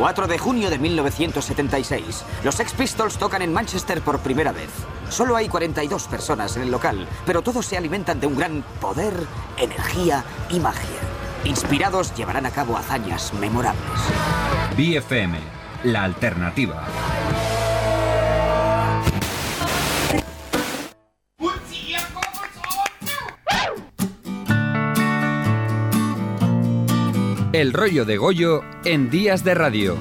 4 de junio de 1976. Los Sex Pistols tocan en Manchester por primera vez. Solo hay 42 personas en el local, pero todos se alimentan de un gran poder, energía y magia. Inspirados, llevarán a cabo hazañas memorables. BFM, la alternativa. El rollo de Goyo en Días de Radio.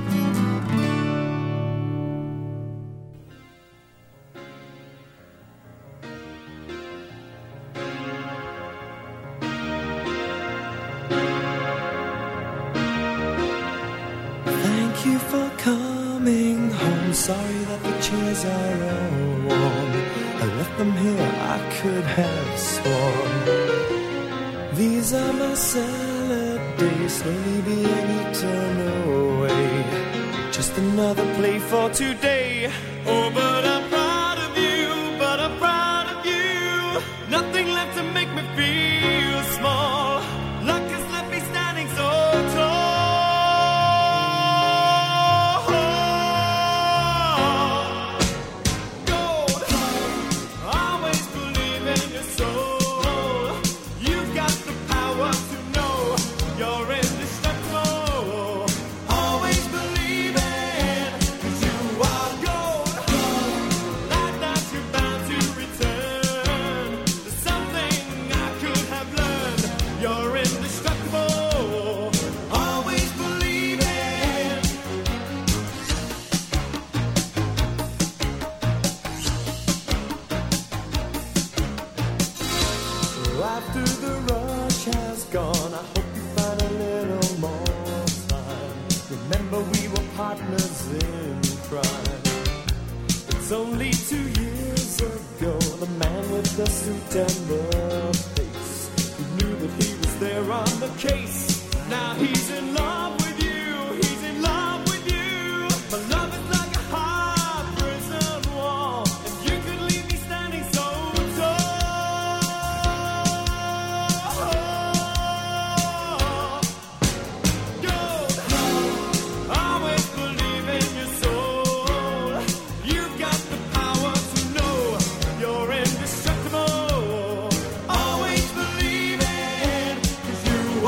Thank you for coming home. Sorry that the chairs are all warm. I left them here, I could have sworn. These are my salad days, slowly being eaten away. Just another play for today. Oh, but I'm proud of you, but I'm proud of you. Nothing left to make me feel small. Luck has left me standing so tall. Gold, always believe in your soul. You've got the power to know you're indestructible. Always believe it, 'cause you are gold. Like that you're bound to return. There's something I could have learned. You're indestructible. Always believe it. After the rush has gone, I hope you find a little more time. Remember we were partners in crime. It's only 2 years ago, the man with the suit and the face, who knew that he was there on the case. Now he's in love with you, he's in love with you. My love is like a high prison wall, and you could leave me standing so tall. Gold, always believe in your soul. You've got the power to know you're indestructible. Always believe it, 'cause you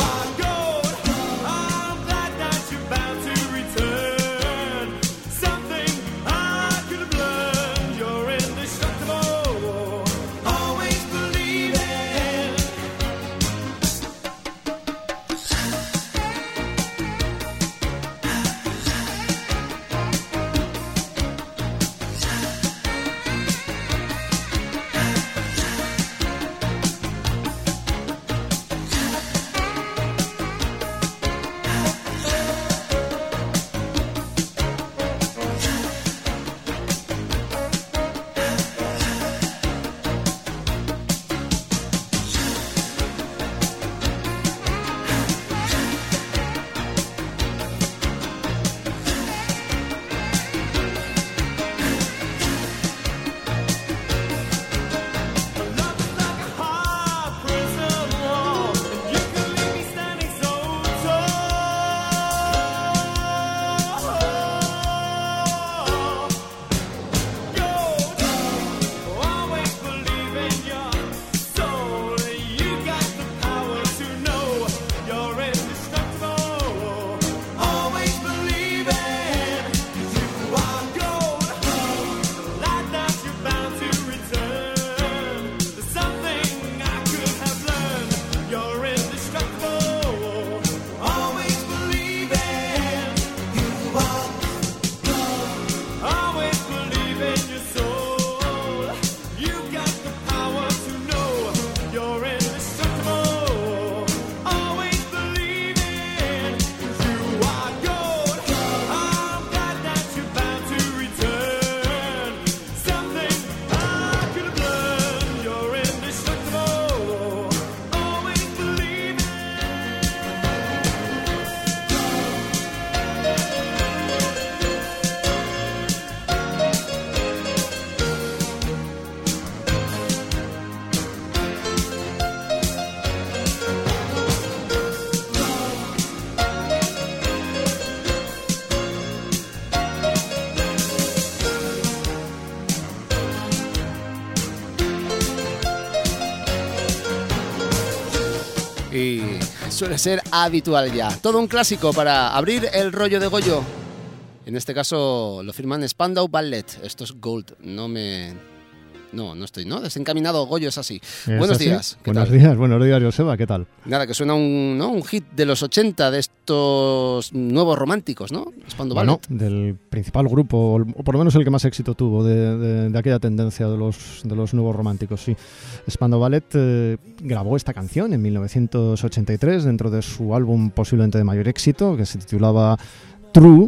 Sí, suele ser habitual ya. Todo un clásico para abrir el rollo de Goyo. En este caso lo firman Spandau Ballet. Esto es Gold. No estoy, ¿no? Desencaminado, Goyo, es así. Buenos días. Buenos días, Joseba, ¿qué tal? Nada, que suena un hit de los 80, de estos nuevos románticos, ¿no? Spandau Ballet. Del principal grupo, o por lo menos el que más éxito tuvo de aquella tendencia de los nuevos románticos, sí. Spandau Ballet grabó esta canción en 1983 dentro de su álbum posiblemente de mayor éxito, que se titulaba True.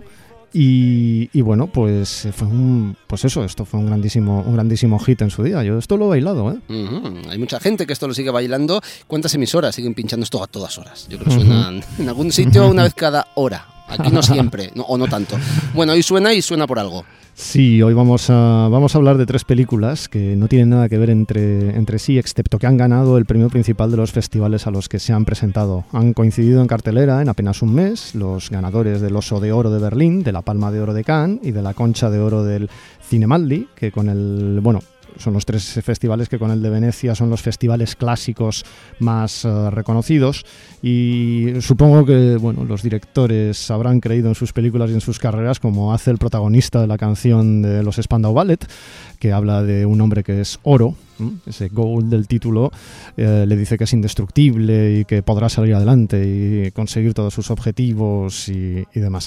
Y bueno, pues esto fue un grandísimo hit en su día. Yo esto lo he bailado, ¿eh? Hay mucha gente que esto lo sigue bailando. ¿Cuántas emisoras siguen pinchando esto a todas horas? Yo creo que suenan en algún sitio una vez cada hora. Aquí no siempre, o no tanto. Bueno, hoy suena por algo. Sí, hoy vamos a hablar de 3 películas que no tienen nada que ver entre sí, excepto que han ganado el premio principal de los festivales a los que se han presentado. Han coincidido en cartelera en apenas un mes los ganadores del Oso de Oro de Berlín, de la Palma de Oro de Cannes y de la Concha de Oro del Cinemaldi, que son los 3 festivales que con el de Venecia son los festivales clásicos más reconocidos, y supongo que los directores habrán creído en sus películas y en sus carreras, como hace el protagonista de la canción de los Spandau Ballet, que habla de un hombre que es oro. Ese gold del título le dice que es indestructible y que podrá salir adelante y conseguir todos sus objetivos y demás.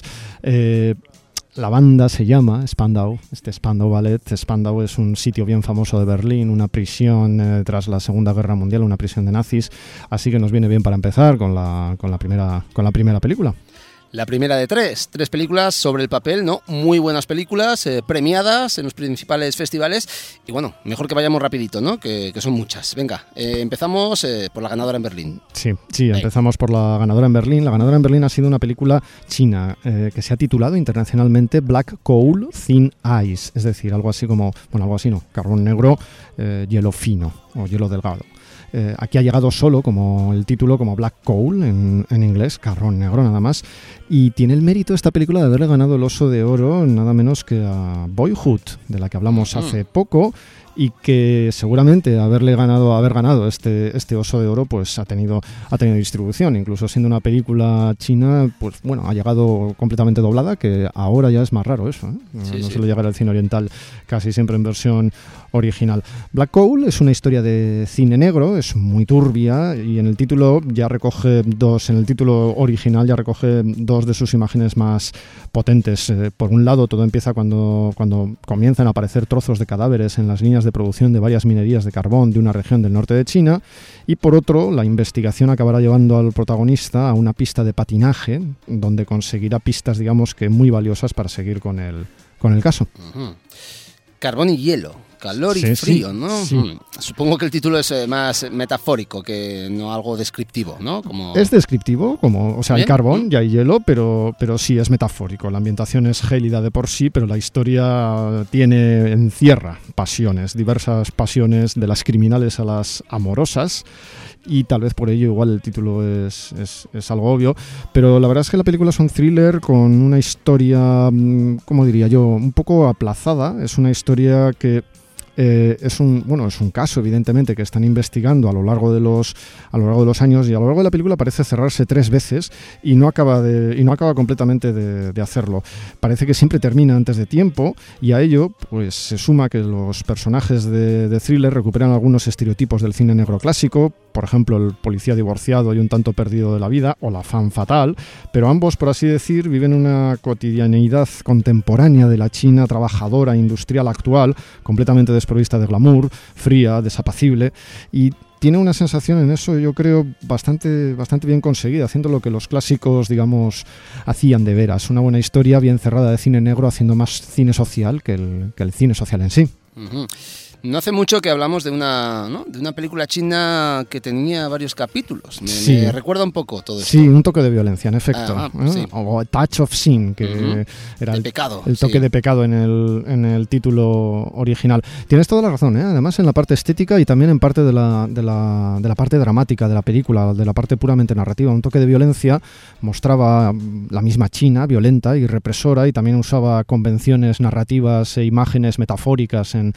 La banda se llama Spandau, Spandau Ballet. Spandau es un sitio bien famoso de Berlín, una prisión tras la Segunda Guerra Mundial, una prisión de nazis, así que nos viene bien para empezar con la primera película. La primera de 3 películas sobre el papel, ¿no? Muy buenas películas, premiadas en los principales festivales. Y bueno, mejor que vayamos rapidito, ¿no? Que son muchas. Venga, empezamos por la ganadora en Berlín. Sí, empezamos por la ganadora en Berlín. La ganadora en Berlín ha sido una película china que se ha titulado internacionalmente Black Coal Thin Ice, es decir, algo así, carbón negro, hielo fino o hielo delgado. Aquí ha llegado solo como el título, como Black Coal en inglés, carbón negro nada más, y tiene el mérito esta película de haberle ganado el Oso de Oro nada menos que a Boyhood, de la que hablamos hace poco, y que seguramente haber ganado este Oso de Oro pues ha tenido distribución, incluso siendo una película china, pues ha llegado completamente doblada, que ahora ya es más raro eso, ¿eh? No suele llegar al cine oriental casi siempre en versión original. Black Coal es una historia de cine negro, es muy turbia, y en el título original ya recoge 2 de sus imágenes más potentes. Por un lado, todo empieza cuando comienzan a aparecer trozos de cadáveres en las líneas de producción de varias minerías de carbón de una región del norte de China, y por otro, la investigación acabará llevando al protagonista a una pista de patinaje donde conseguirá pistas, digamos que muy valiosas para seguir con el caso. Carbón y hielo, calor y frío, ¿no? Sí. Supongo que el título es más metafórico que no algo descriptivo, ¿no? Es descriptivo, el carbón, ya hay hielo, pero sí es metafórico. La ambientación es gélida de por sí, pero la historia encierra pasiones, diversas pasiones, de las criminales a las amorosas, y tal vez por ello igual el título es algo obvio, pero la verdad es que la película es un thriller con una historia, ¿cómo diría yo?, un poco aplazada. Es una historia que es un caso, evidentemente, que están investigando a lo largo de los años, y a lo largo de la película parece cerrarse 3 veces y no acaba completamente de hacerlo. Parece que siempre termina antes de tiempo, y a ello pues se suma que los personajes de thriller recuperan algunos estereotipos del cine negro clásico, por ejemplo el policía divorciado y un tanto perdido de la vida, o la femme fatal, pero ambos, por así decir, viven una cotidianeidad contemporánea de la China trabajadora industrial actual, completamente desprovista de glamour, fría, desapacible, y tiene una sensación en eso, yo creo, bastante bien conseguida, haciendo lo que los clásicos, digamos, hacían de veras. Una buena historia bien cerrada de cine negro, haciendo más cine social que el cine social en sí. No hace mucho que hablamos de una película china que tenía varios capítulos. Me recuerda un poco todo esto. Sí, un toque de violencia, en efecto. Sí. O Touch of Sin, que era el toque de pecado en el título original. Tienes toda la razón, ¿eh? Además en la parte estética y también en parte de la parte dramática de la película, de la parte puramente narrativa. Un toque de violencia mostraba la misma China, violenta y represora, y también usaba convenciones narrativas e imágenes metafóricas en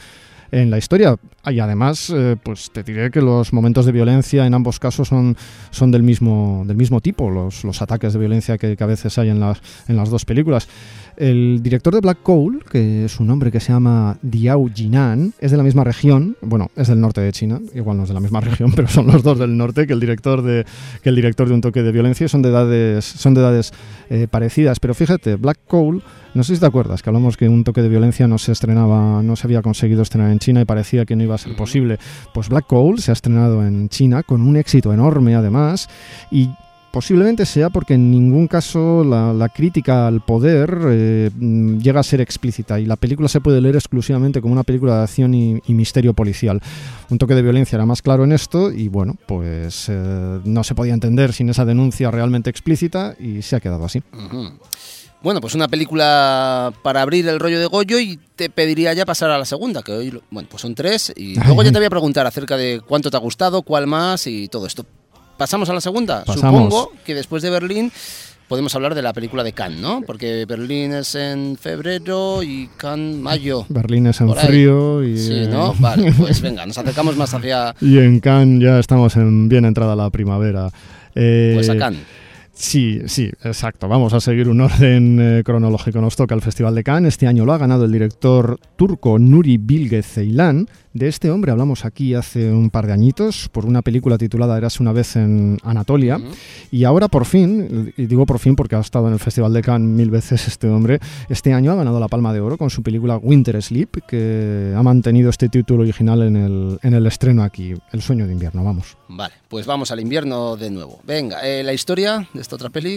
en la historia. Y además, pues te diré que los momentos de violencia en ambos casos son del mismo tipo, los ataques de violencia que a veces hay en las dos películas. El director de Black Coal, que es un hombre que se llama Diao Jinan, es de la misma región, bueno, es del norte de China, igual no es de la misma región, pero son los dos del norte que el director de Un toque de violencia, y son de edades parecidas. Pero fíjate, Black Coal, no sé si te acuerdas que hablamos que Un toque de violencia no se había conseguido estrenar en China y parecía que no iba a ser posible. Pues Black Coal se ha estrenado en China con un éxito enorme además, y posiblemente sea porque en ningún caso la crítica al poder llega a ser explícita, y la película se puede leer exclusivamente como una película de acción y misterio policial. Un toque de violencia era más claro en esto, y bueno, pues no se podía entender sin esa denuncia realmente explícita, y se ha quedado así. Uh-huh. Bueno, pues una película para abrir el rollo de Goyo, y te pediría ya pasar a la segunda, que hoy, bueno, pues son 3, y luego ya te voy a preguntar acerca de cuánto te ha gustado, cuál más y todo esto. ¿Pasamos a la segunda? Pasamos. Supongo que después de Berlín podemos hablar de la película de Cannes, ¿no? Porque Berlín es en febrero y Cannes mayo. Berlín es en frío y... Sí, ¿no? Vale, pues venga, nos acercamos más hacia... Y en Cannes ya estamos en bien entrada la primavera. Pues a Cannes. Sí, exacto. Vamos a seguir un orden cronológico. Nos toca el Festival de Cannes. Este año lo ha ganado el director turco Nuri Bilge Ceylan. De este hombre hablamos aquí hace un par de añitos por una película titulada Érase una vez en Anatolia. Y ahora por fin, y digo por fin porque ha estado en el Festival de Cannes 1000 veces este hombre, este año ha ganado la Palma de Oro con su película Winter Sleep, que ha mantenido este título original en el estreno aquí, El sueño de invierno. Vamos. Vale, pues vamos al invierno de nuevo. Venga, la historia de esta otra peli.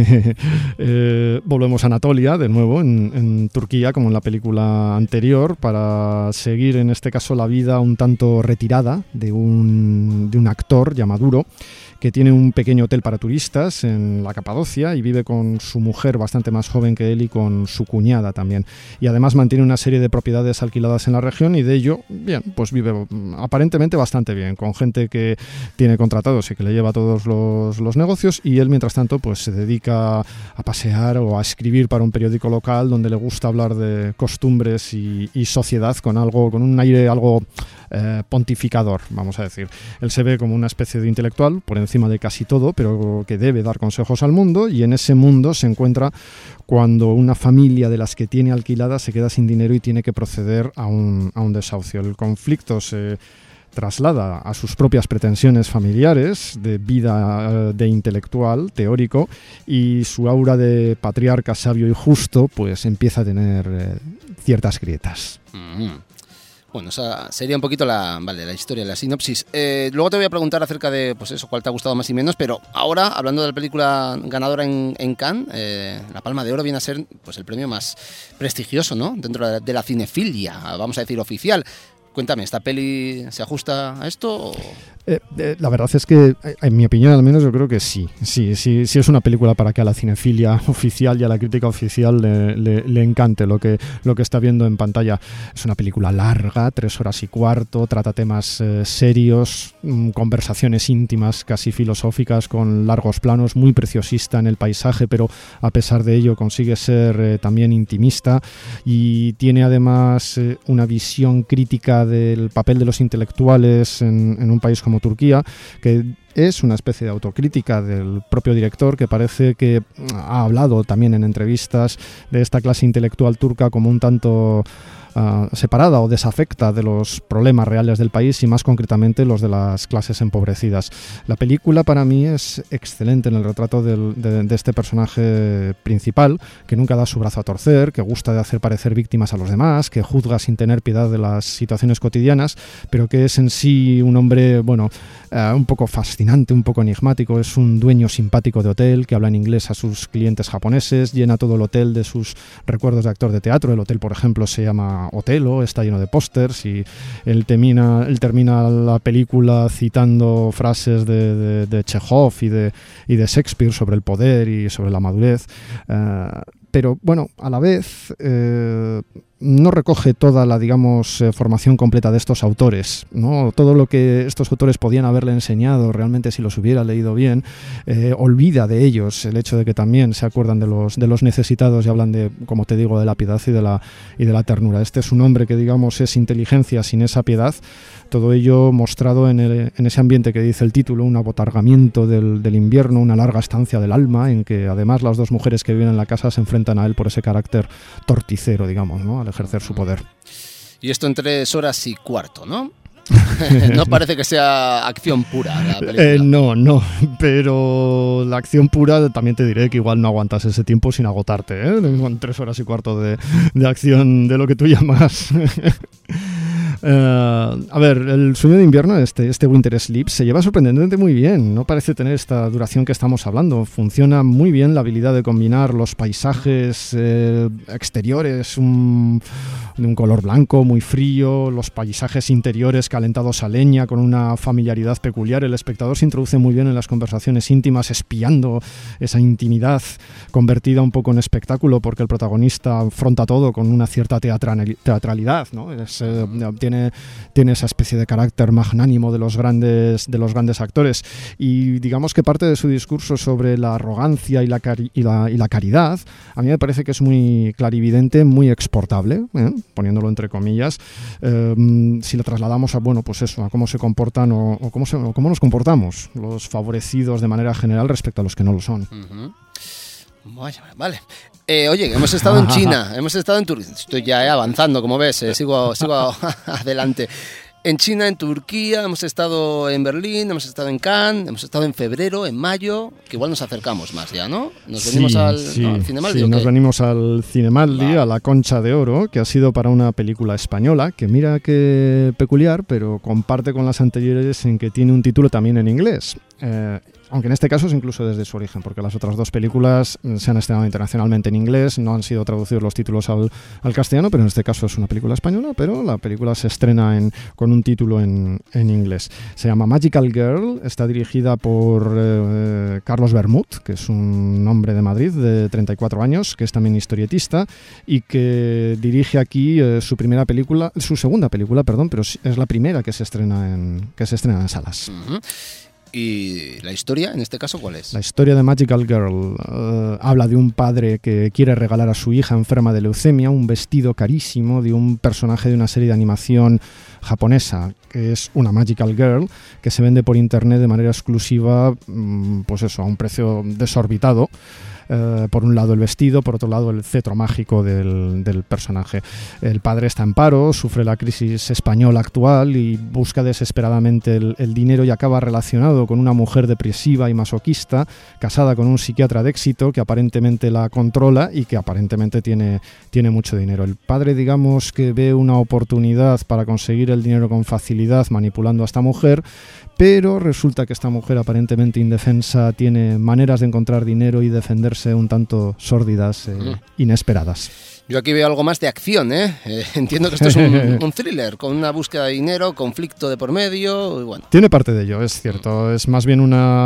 Volvemos a Anatolia de nuevo, en Turquía, como en la película anterior, para seguir en este caso la vida un tanto retirada de un actor llamado Duro, que tiene un pequeño hotel para turistas en la Capadocia y vive con su mujer bastante más joven que él y con su cuñada también. Y además mantiene una serie de propiedades alquiladas en la región, y de ello, bien, pues vive aparentemente bastante bien, con gente que tiene contratados y que le lleva todos los negocios, y él mientras tanto pues se dedica a pasear o a escribir para un periódico local donde le gusta hablar de costumbres y sociedad con un aire algo pontificador, vamos a decir. Él se ve como una especie de intelectual por encima de casi todo, pero que debe dar consejos al mundo, y en ese mundo se encuentra cuando una familia de las que tiene alquiladas se queda sin dinero y tiene que proceder a un desahucio. El conflicto se traslada a sus propias pretensiones familiares de vida de intelectual, teórico, y su aura de patriarca sabio y justo pues empieza a tener ciertas grietas. Bueno, esa sería un poquito la historia, la sinopsis. Luego te voy a preguntar acerca de, pues eso, cuál te ha gustado más y menos, pero ahora, hablando de la película ganadora en Cannes, la Palma de Oro viene a ser pues el premio más prestigioso, ¿no?, dentro de la cinefilia, vamos a decir oficial. Cuéntame, ¿esta peli se ajusta a esto? La verdad es que, en mi opinión al menos, yo creo que sí es una película para que a la cinefilia oficial y a la crítica oficial le encante lo que está viendo en pantalla. Es una película larga, 3 horas y cuarto, trata temas serios, conversaciones íntimas, casi filosóficas, con largos planos, muy preciosista en el paisaje, pero a pesar de ello consigue ser también intimista, y tiene además una visión crítica del papel de los intelectuales en un país como Turquía, que es una especie de autocrítica del propio director, que parece que ha hablado también en entrevistas de esta clase intelectual turca como un tanto separada o desafecta de los problemas reales del país, y más concretamente los de las clases empobrecidas. La película para mí es excelente en el retrato de este personaje principal, que nunca da su brazo a torcer, que gusta de hacer parecer víctimas a los demás, que juzga sin tener piedad de las situaciones cotidianas, pero que es en sí un hombre, bueno, un poco fascinante, un poco enigmático. Es un dueño simpático de hotel que habla en inglés a sus clientes japoneses, llena todo el hotel de sus recuerdos de actor de teatro. El hotel, por ejemplo, se llama Otelo, está lleno de pósters, y él termina la película citando frases de Chekhov y de Shakespeare sobre el poder y sobre la madurez. Pero bueno, a la vez no recoge toda la, digamos, formación completa de estos autores, ¿no? Todo lo que estos autores podían haberle enseñado realmente si los hubiera leído bien, olvida de ellos el hecho de que también se acuerdan de los necesitados y hablan de, como te digo, de la piedad y de la ternura. Este es un hombre que, digamos, es inteligencia sin esa piedad, todo ello mostrado en ese ambiente que dice el título, un abotargamiento del invierno, una larga estancia del alma, en que además las dos mujeres que viven en la casa se enfrentan a él por ese carácter torticero, digamos, ¿no? Al ejercer su poder. Y esto en 3 horas y cuarto, ¿no? No parece que sea acción pura la película. No, pero la acción pura también te diré que igual no aguantas ese tiempo sin agotarte, ¿eh? Con 3 horas y cuarto de acción de lo que tú llamas. A ver, el sueño de invierno, este Winter Sleep, se lleva sorprendentemente muy bien. No parece tener esta duración que estamos hablando. Funciona muy bien la habilidad de combinar los paisajes exteriores, de un color blanco muy frío, los paisajes interiores calentados a leña con una familiaridad peculiar. El espectador se introduce muy bien en las conversaciones íntimas, espiando esa intimidad convertida un poco en espectáculo, porque el protagonista afronta todo con una cierta teatralidad, ¿no? Tiene esa especie de carácter magnánimo de los grandes actores, y digamos que parte de su discurso sobre la arrogancia y la caridad a mí me parece que es muy clarividente, muy exportable, poniéndolo entre comillas, si lo trasladamos a, bueno, pues eso, a cómo se comportan o cómo nos comportamos los favorecidos de manera general respecto a los que no lo son. Uh-huh. Vale. Oye, hemos estado en China, hemos estado en Turquía. Estoy ya avanzando, como ves, sigo adelante. En China, en Turquía, hemos estado en Berlín, hemos estado en Cannes, hemos estado en febrero, en mayo, que igual nos acercamos más ya, ¿no? Nos venimos al Cinemaldi. Sí, nos venimos al Cinemaldi, a la Concha de Oro, que ha sido para una película española, que mira qué peculiar, pero comparte con las anteriores en que tiene un título también en inglés. Aunque en este caso es incluso desde su origen, porque las otras dos películas se han estrenado internacionalmente en inglés, no han sido traducidos los títulos al castellano, pero en este caso es una película española, pero la película se estrena con un título en inglés. Se llama Magical Girl, está dirigida por Carlos Bermud, que es un hombre de Madrid de 34 años, que es también historietista y que dirige aquí su segunda película, pero es la primera que se estrena en salas. Uh-huh. ¿Y la historia, en este caso, cuál es? La historia de Magical Girl habla de un padre que quiere regalar a su hija enferma de leucemia un vestido carísimo de un personaje de una serie de animación japonesa, que es una Magical Girl, que se vende por internet de manera exclusiva, pues eso, a un precio desorbitado. Por un lado el vestido, por otro lado el cetro mágico del personaje. El padre está en paro, sufre la crisis española actual y busca desesperadamente el dinero, y acaba relacionado con una mujer depresiva y masoquista, casada con un psiquiatra de éxito que aparentemente la controla y que aparentemente tiene mucho dinero. El padre, digamos, que ve una oportunidad para conseguir el dinero con facilidad manipulando a esta mujer, pero resulta que esta mujer aparentemente indefensa tiene maneras de encontrar dinero y defenderse un tanto sórdidas, inesperadas. Yo aquí veo algo más de acción, ¿eh? Entiendo que esto es un thriller, con una búsqueda de dinero, conflicto de por medio, y bueno. Tiene parte de ello, es cierto. Es más bien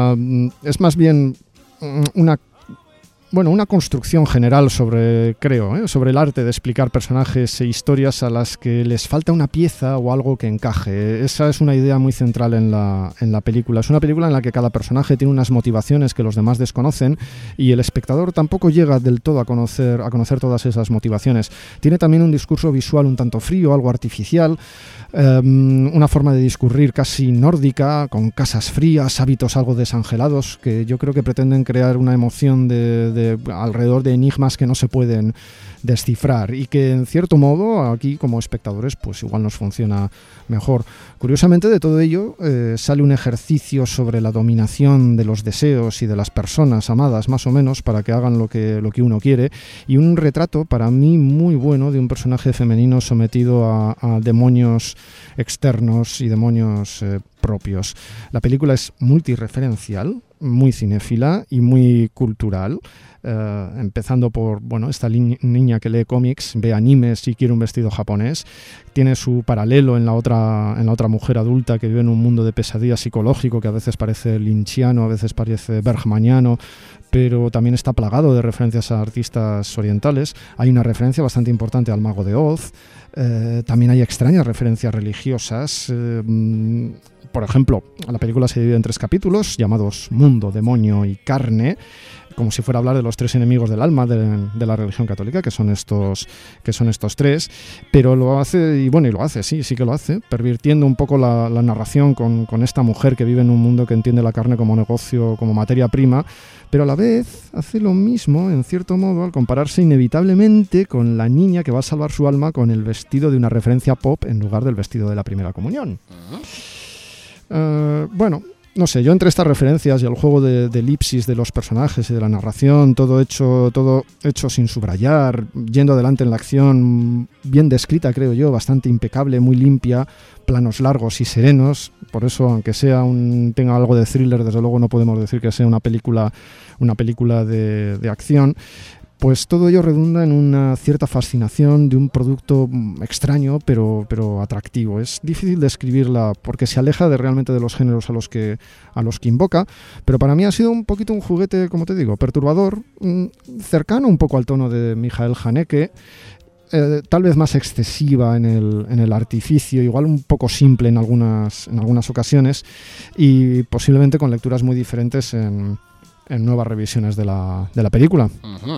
una construcción general sobre el arte de explicar personajes e historias a las que les falta una pieza o algo que encaje. Esa es una idea muy central en la película. Es una película en la que cada personaje tiene unas motivaciones que los demás desconocen, y el espectador tampoco llega del todo a conocer todas esas motivaciones. Tiene también un discurso visual un tanto frío, algo artificial, una forma de discurrir casi nórdica, con casas frías, hábitos algo desangelados, que yo creo que pretenden crear una emoción alrededor de enigmas que no se pueden descifrar, y que en cierto modo aquí como espectadores pues igual nos funciona mejor. Curiosamente, de todo ello sale un ejercicio sobre la dominación de los deseos y de las personas amadas, más o menos, para que hagan lo que uno quiere, y un retrato para mí muy bueno de un personaje femenino sometido a demonios externos y demonios propios. La película es multireferencial, muy cinéfila y muy cultural, empezando por esta niña que lee cómics, ve animes y quiere un vestido japonés. Tiene su paralelo en la otra mujer adulta que vive en un mundo de pesadilla psicológico que a veces parece lynchiano, a veces parece bergmaniano, pero también está plagado de referencias a artistas orientales. Hay una referencia bastante importante al Mago de Oz. También hay extrañas referencias religiosas. Por ejemplo, la película se divide en 3 capítulos llamados Mundo, Demonio y Carne, como si fuera a hablar de los 3 enemigos del alma de la religión católica, que son estos 3, pero lo hace, y bueno, y lo hace, sí que lo hace, pervirtiendo un poco la narración con esta mujer que vive en un mundo que entiende la carne como negocio, como materia prima, pero a la vez hace lo mismo, en cierto modo, al compararse inevitablemente con la niña que va a salvar su alma con el vestido de una referencia pop en lugar del vestido de la primera comunión. Bueno, no sé, yo entre estas referencias y el juego de elipsis de los personajes y de la narración, todo hecho sin subrayar, yendo adelante en la acción, bien descrita creo yo, bastante impecable, muy limpia, planos largos y serenos, por eso aunque tenga algo de thriller, desde luego no podemos decir que sea una película de acción. Pues todo ello redunda en una cierta fascinación de un producto extraño pero atractivo. Es difícil describirla porque se aleja realmente de los géneros a los que invoca, pero para mí ha sido un poquito un juguete, como te digo, perturbador, cercano un poco al tono de Michael Haneke, tal vez más excesiva en el artificio, igual un poco simple en algunas ocasiones, y posiblemente con lecturas muy diferentes en nuevas revisiones de la película.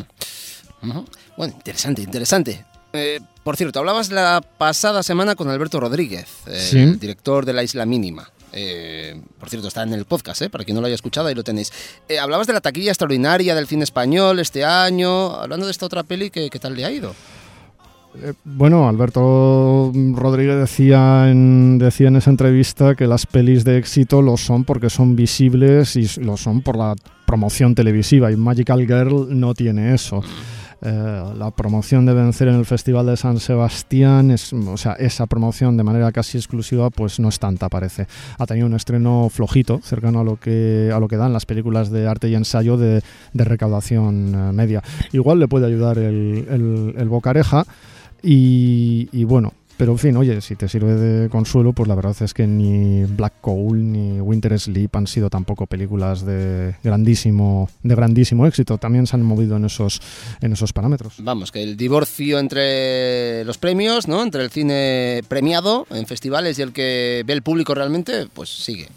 Bueno, interesante. Por cierto, hablabas la pasada semana con Alberto Rodríguez, ¿Sí? El director de La Isla Mínima. Por cierto, está en el podcast, para quien no lo haya escuchado, ahí lo tenéis. Hablabas de la taquilla extraordinaria del cine español este año. Hablando de esta otra peli, ¿qué tal le ha ido? Bueno, Alberto Rodríguez decía en esa entrevista que las pelis de éxito lo son porque son visibles y lo son por la promoción televisiva, y Magical Girl no tiene eso. La promoción de vencer en el Festival de San Sebastián, esa promoción de manera casi exclusiva, pues no es tanta, parece. Ha tenido un estreno flojito, cercano a lo que dan las películas de arte y ensayo de recaudación media. Igual le puede ayudar el Bocareja. Y bueno, pero en fin, oye, si te sirve de consuelo, pues la verdad es que ni Black Coal ni Winter Sleep han sido tampoco películas de grandísimo éxito. También se han movido en esos parámetros. Vamos, que el divorcio entre los premios, ¿no? Entre el cine premiado en festivales y el que ve el público realmente, pues sigue.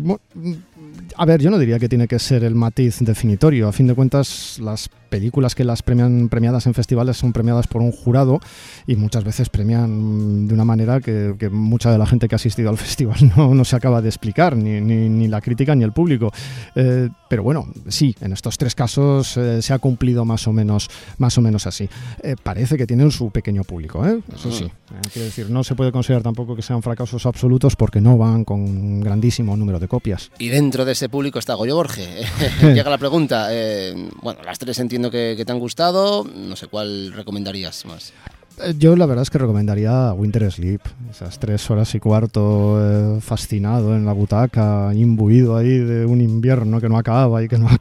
A ver, yo no diría que tiene que ser el matiz definitorio. A fin de cuentas, las películas que las premiadas en festivales son premiadas por un jurado, y muchas veces premian de una manera que mucha de la gente que ha asistido al festival no se acaba de explicar, ni la crítica ni el público. Pero bueno, sí, en estos 3 casos se ha cumplido más o menos así. Parece que tienen su pequeño público, eso sí. Quiero decir, no se puede considerar tampoco que sean fracasos absolutos porque no van con un grandísimo número de copias. Y dentro de ese público está Goyo Borge. Llega la pregunta. Bueno, las 3 entiendo que te han gustado. No sé cuál recomendarías más. Yo la verdad es que recomendaría Winter Sleep. Esas 3 horas y cuarto fascinado en la butaca, imbuido ahí de un invierno que no acaba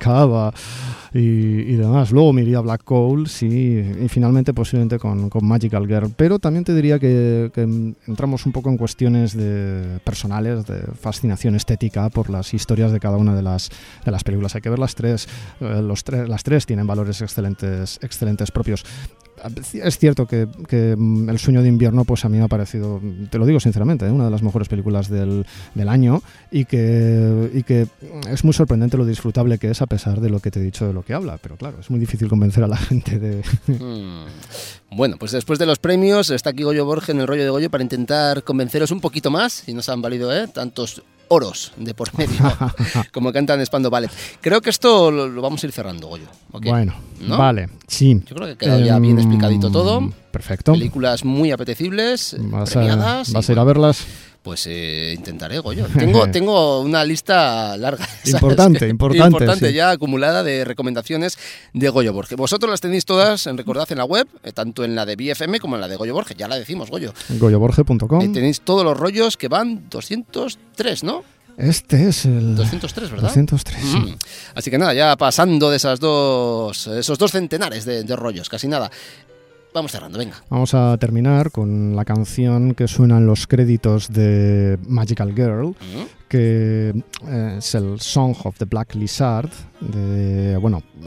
y demás. Luego me iría a Black Coal, sí, y finalmente posiblemente con Magical Girl. Pero también te diría que entramos un poco en cuestiones personales, de fascinación estética por las historias de cada una de las películas. Hay que ver las 3. Las 3 tienen valores excelentes propios. Es cierto que El sueño de invierno, pues a mí me ha parecido, te lo digo sinceramente, una de las mejores películas del año, y que es muy sorprendente lo disfrutable que es, a pesar de lo que te he dicho de lo que habla. Pero claro, es muy difícil convencer a la gente de... Bueno, pues después de los premios está aquí Goyo Borge en el rollo de Goyo para intentar convenceros un poquito más, y nos han valido tantos oros de por medio, como cantan Spandau Ballet. Creo que esto lo vamos a ir cerrando, Goyo. ¿Okay? Bueno, ¿no? Vale, sí. Yo creo que ha quedado ya bien explicadito todo. Perfecto. Películas muy apetecibles, premiadas. ¿Vas a ir a verlas? Pues intentaré, Goyo. Tengo una lista larga. Importante sí, ya acumulada de recomendaciones de Goyo Borge. Vosotros las tenéis todas, recordad, en la web, tanto en la de BFM como en la de Goyo Borge. Ya la decimos, Goyo. goyoborge.com. Tenéis todos los rollos, que van 203, ¿no? Este es el 203, ¿verdad? 203, sí. Así que nada, ya pasando de esos 2 centenares de rollos, casi nada. Vamos cerrando, venga. Vamos a terminar con la canción que suena en los créditos de Magical Girl, que es el Song of the Black Lizard.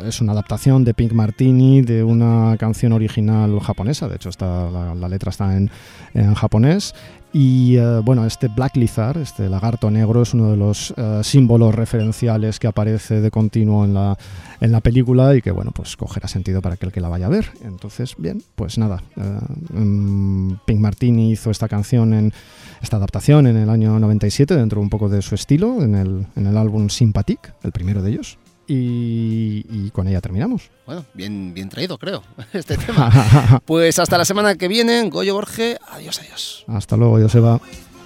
es una adaptación de Pink Martini de una canción original japonesa. De hecho, la letra está en japonés. Y bueno, este Black Lizard, este lagarto negro, es uno de los símbolos referenciales que aparece de continuo en la película y que, bueno, pues cogerá sentido para aquel que la vaya a ver. Entonces, bien, pues nada, Pink Martini hizo esta adaptación en el año 97, dentro un poco de su estilo, en el álbum Sympathique, el primero de ellos. Y con ella terminamos. Bueno, bien traído, creo, este tema. Pues hasta la semana que viene, Goyo Borge, adiós. Hasta luego, Joseba.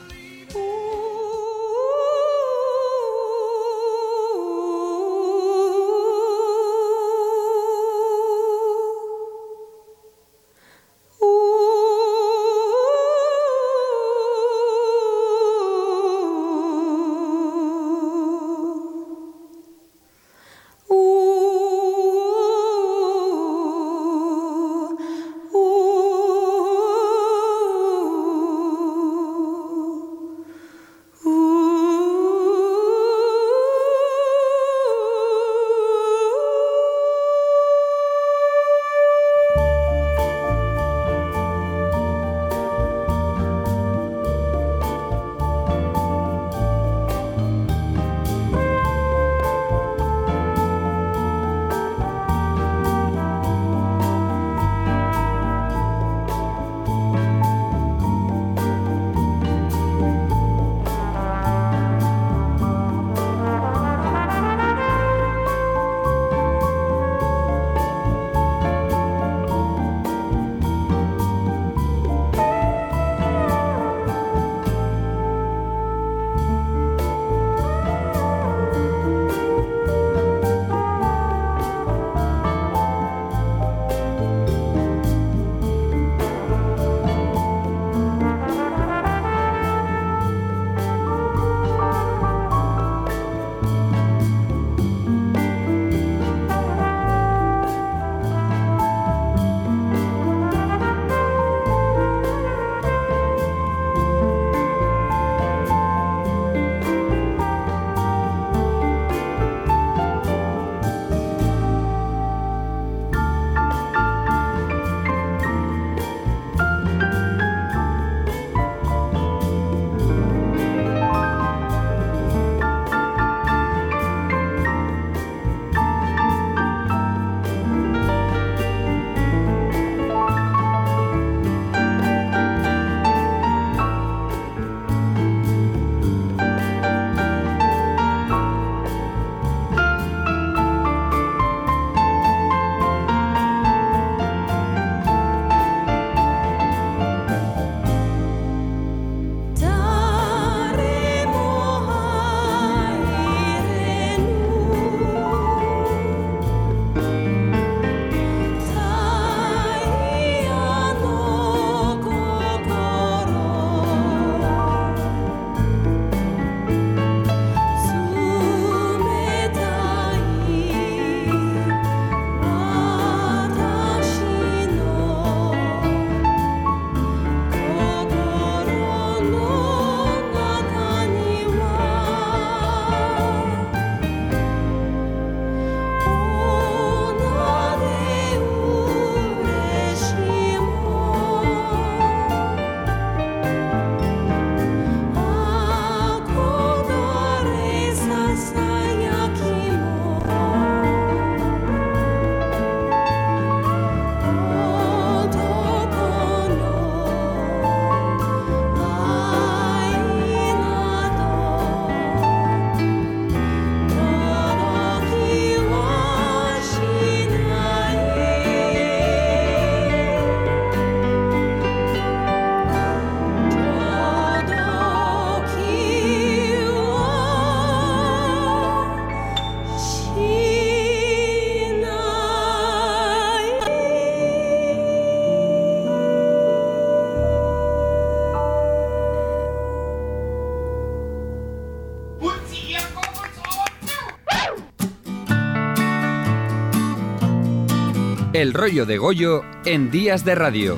El rollo de Goyo en Días de Radio.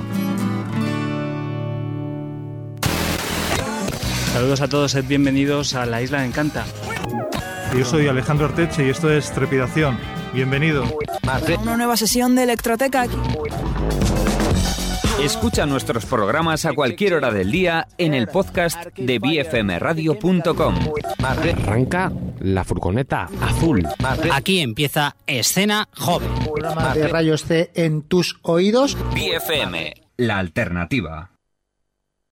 Saludos a todos, sed bienvenidos a La Isla Encanta. Yo soy Alejandro Orteche y esto es Trepidación, Bienvenido. Una nueva sesión de Electroteca aquí. Escucha nuestros programas a cualquier hora del día en el podcast de bfmradio.com. Arranca la furgoneta azul. Aquí empieza Escena Joven. Programa de rayos C en tus oídos. BFM, la alternativa.